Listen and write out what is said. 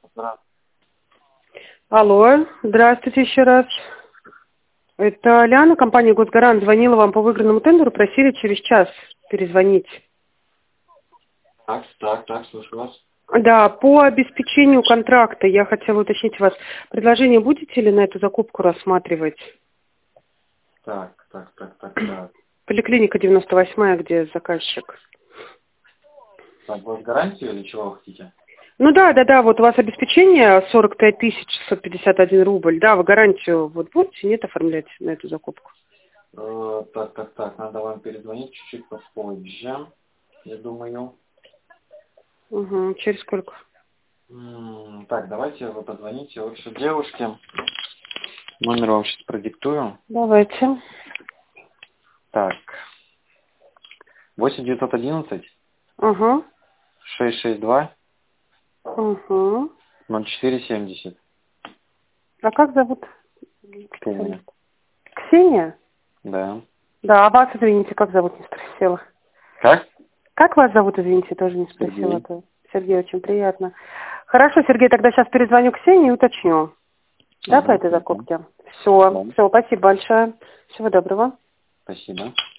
Здравствуйте. Алло, здравствуйте еще раз. Это Ляна, компания «Госгарант». Звонила вам по выигранному тендеру, просили через час перезвонить. Так, слушаю вас. Да, по обеспечению контракта я хотела уточнить вас. Предложение будете ли на эту закупку рассматривать? Так. Поликлиника 98-я, где заказчик. Так, госгарантию или чего вы хотите? Ну да, вот у вас обеспечение 45 651 рубль. Да, вы гарантию вот будете, нет, оформлять на эту закупку? Так, надо вам перезвонить чуть-чуть попозже, я думаю. Угу, через сколько? Так, давайте вы позвоните лучше девушке. Номер вам сейчас продиктую. Давайте. Так, 8911 Ага. 662 Угу. 0470. А как зовут? Ксения. Ксения? Да. Да, а вас, извините, как зовут, не спросила. Как? Как вас зовут, извините, тоже не спросила. Сергей. Сергей, очень приятно. Хорошо, Сергей, тогда сейчас перезвоню Ксении и уточню. Да, по этой закупке? Все, спасибо большое. Всего доброго. Спасибо.